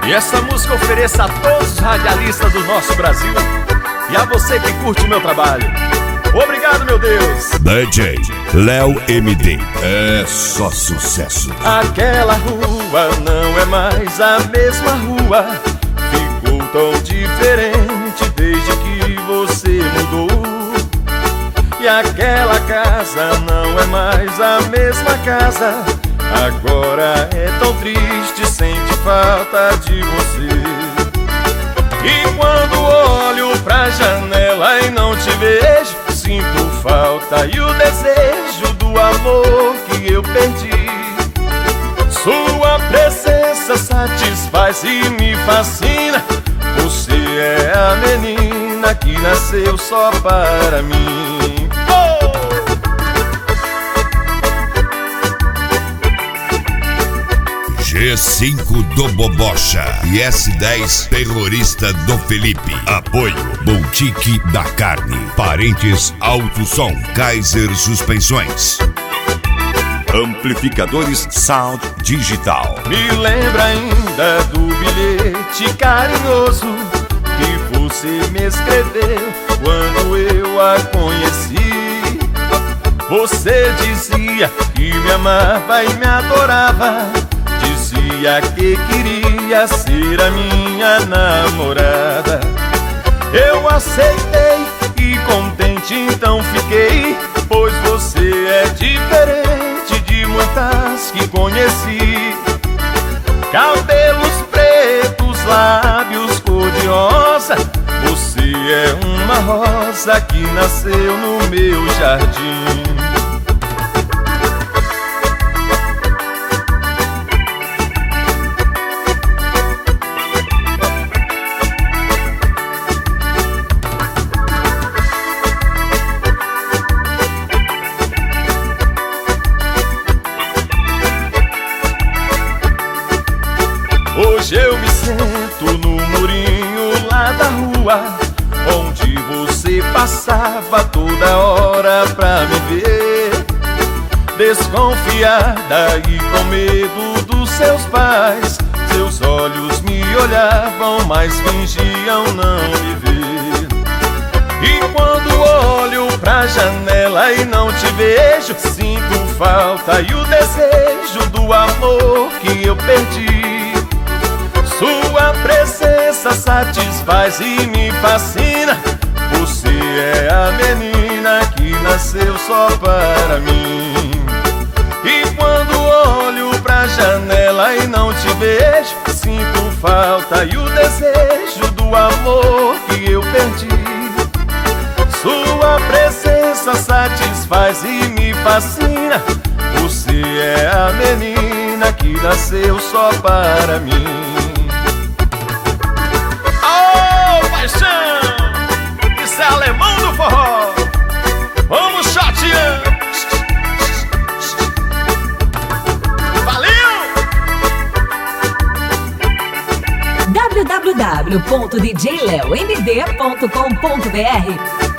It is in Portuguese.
E essa música ofereça a todos os radialistas do nosso Brasil e a você que curte o meu trabalho. Obrigado, meu Deus. DJ Léo MD, é só sucesso. Aquela rua não é mais a mesma rua, ficou tão diferente desde que você mudou. E aquela casa não é mais a mesma casa, agora é tão triste, sente falta de você. E quando olho pra janela e não te vejo, sinto falta e o desejo do amor que eu perdi. Sua presença satisfaz e me fascina, você é a menina que nasceu só para mim. G5 do Bobocha e S10 Terrorista do Felipe. Apoio Boutique da Carne, Parentes Alto Som, Kaiser Suspensões, Amplificadores Sound Digital. Me lembra ainda do bilhete carinhoso que você me escreveu quando eu a conheci. Você dizia que me amava e me adorava, dizia que queria ser a minha namorada. Eu aceitei e contente então fiquei, pois você é diferente de muitas que conheci. Cabelos pretos, lábios cor-de-rosa, você é uma rosa que nasceu no meu jardim. Hoje eu me sento no murinho lá da rua, onde você passava toda hora pra me ver. Desconfiada e com medo dos seus pais, seus olhos me olhavam, mas fingiam não me ver. E quando olho pra janela e não te vejo, sinto falta e o desejo do amor que eu perdi. Sua presença satisfaz e me fascina, você é a menina que nasceu só para mim. E quando olho pra janela e não te vejo, sinto falta e o desejo do amor que eu perdi. Sua presença satisfaz e me fascina, você é a menina que nasceu só para mim. Isso é alemão do forró. Vamos chateando. Valeu! www.djleomd.com.br